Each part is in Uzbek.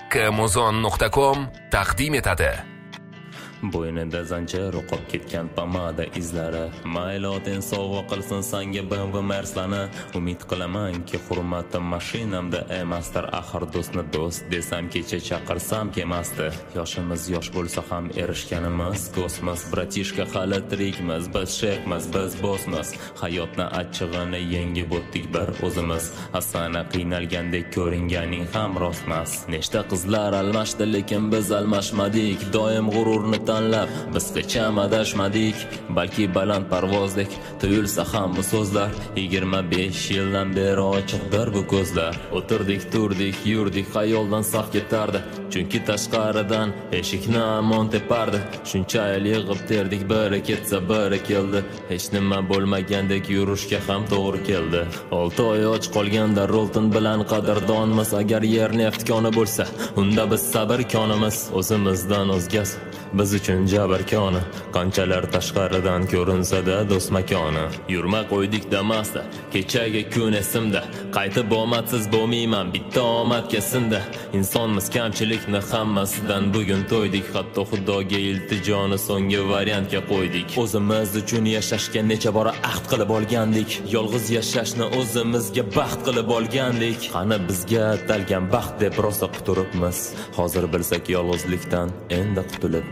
kmuzon.com taqdim etadi. Bo'ynida zanjir o'qib ketgan pomada izlari, maylotin sovg'a qilsin senga BMW Merslani. Umid qilamanki hurmatim mashinamda emasdir, axir do'stni do'st desam kecha chaqirsam kelmasdi. Yoshimiz yosh bo'lsa ham erishganimiz kosmos, bratishka hali tirikmiz, biz shekmiz, biz bosmiz. Hayotni achchig'ini yengib o'tdik bir o'zimiz. Asana qiynalgandek ko'ringaning ham rostmas. Nechta qizlar almashdi lekin biz almashmadik. Doim g'ururni tanlab biz qachon adashmadik. Balki baland parvozdek tuyulsa ham bu so'zlar. 25 yildan beri ochiqdir bu ko'zlar. O'tirdik, turdik, yurdik, xayoldan saf ketardi. Chunki tashqaridan eshikni amon tepardi. Shuncha yil yig'ib terdik, biri ketsa biri keldi. Hech nima bo'lmagandek yurishga ham to'g'ri keldi. 6 oy och qolganda Rolton bilan qadrdonmiz. Agar yer neft koni bo'lsa, unda biz sabr konimiz. O'zimizdan o'zgasi biz uchun jabr koni. Qanchalar tashqaridan ko'rinsa-da do'st makoni. Yurma qo'ydik damasda, kechagi kun esimda. Qaytib omadsiz bo'lmayman, bitta omad kesinda. Insonmiz, kamchilikni hammasidan bugun to'ydik. Hatto Xudoga iltijoni so'nggi variantga qo'ydik. O'zimiz uchun yashashga necha bora ahd qilib olgandik. Yolg'iz yashashni o'zimizga baxt qilib olgandik. Qani bizga atalgan baxt deb rosa quturibmiz. Hozir bilsak yolg'izlikdan endi qutulibmiz.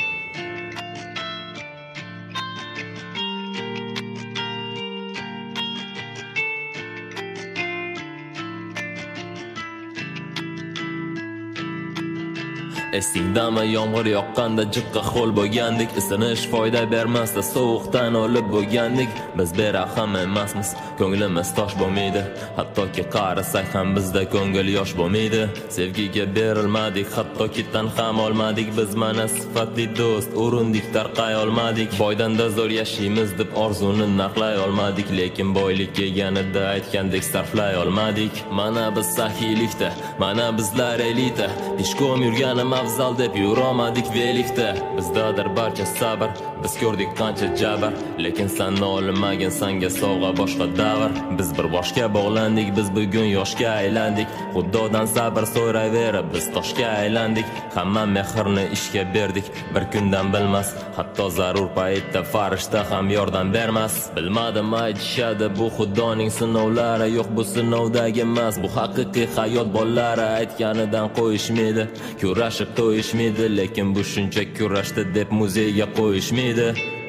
Esingdami yomg'ir yoqqanda jiqqa ho'l bo'lgandik. Isinish foyda bermasda sovuqdan o'lib bo'lgandik. Biz berahm emasmiz, ko'nglimiz tosh bo'lmaydi. Hattoki qarisak ham bizda ko'ngil yosh bo'lmaydi. Sevgiga berilmadik, hattoki tan ham olmadik. Biz mana sifatli do'st urindik, tarqay olmadik. Boydanda zo'r yashaymiz deb orzuni naqlay olmadik, lekin boylik kelganida aytgandek sarflay olmadik. Mana biz sahiylikda, mana bizlar elita. Pishkom yurganim afzal deb yurolmadik velikda. Bizdadir barcha sabr, biz ko'rdik qancha jabr, lekin sen olmagin senga sovg'a boshqa davr. Biz bir boshga bog'landik, biz bugun yoshga aylandik. Xudodan sabr so'rayverib biz toshga aylandik. Hamma mehrni ishga berdik, bir kundan bilmas. Hatto zarur paytda farishta ham yordam bermas. Bilmadim aytishadi bu xudoning sinovlari. Yo'q, bu sinovdagi emas, bu haqiqiy hayot. Bollari aytganidan qo'yishmaydi, kurashib to'yishmaydi, lekin bu shuncha kurashdi deb muzeyga qo'yishmaydi.